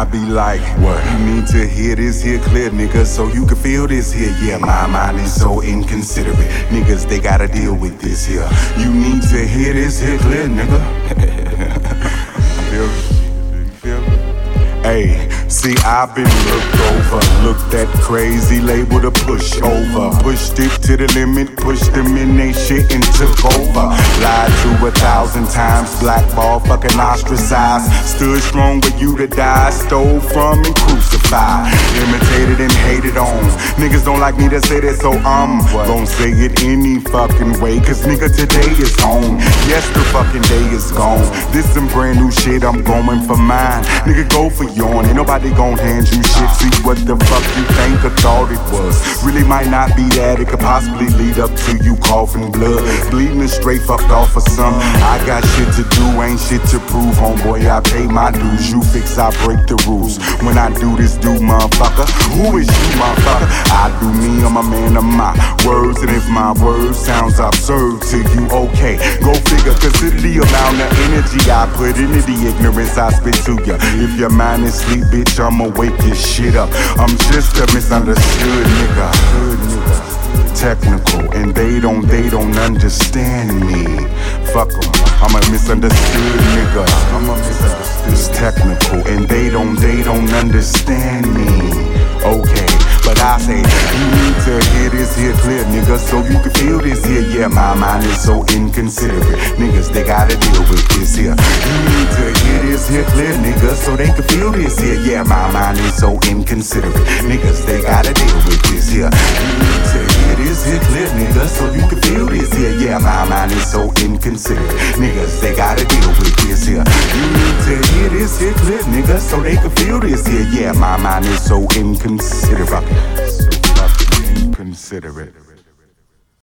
be like, what? You need to hear this here clear, nigga, so you can feel this here. Yeah, my mind is so inconsiderate. Niggas, they gotta deal with this here. You need to hear this here clear, nigga. Feel me? Hey, see, I've been looked over, looked at crazy, label to push over. Pushed it to the limit, pushed them in they shit and took over. Lied to 1,000 times, blackball, fucking ostracized. Stood strong with you to die, stole from and crucified. Imitated and hated on. Niggas don't like me to say that, so I'm gon' say it any fucking way. Cause nigga, today is on. Yes, the fucking day is gone. This some brand new shit, I'm going for mine. Nigga, go for yours. Ain't nobody gon' hand you shit. See what the fuck you think or thought it was. Really might not be that. It could possibly lead up to you coughing blood, bleeding and straight fucked off for some. I got shit to do, ain't shit to prove. Homeboy, I pay my dues. You fix, I break the rules. When I do this, motherfucker. Who is you, motherfucker? I do me, I'm a man of my words. And if my words sounds absurd to you, okay, go figure. Consider the amount of energy I put into the ignorance I spit to ya. If your mind is sleep, bitch, I'ma wake your shit up. I'm just a misunderstood nigga. Technical, and they don't understand me. Fuck 'em, I'm a misunderstood nigga. It's technical, and they don't understand me. Okay, but I say, you need to hear this here clear, nigga, so you can feel this here. Yeah, my mind is so inconsiderate. Niggas, they gotta deal with this here. You need to hear this here clear, nigga, so they can feel this here. Yeah, my mind is so inconsiderate. Niggas, they gotta deal with this here. You need to hear this here clear, nigga, so you can feel this here. Yeah, my mind is so inconsiderate. Niggas, they gotta deal with this here. You need to hear this here clear, nigga, so they can feel this here. Yeah, my mind is so inconsiderate. So fucking inconsiderate.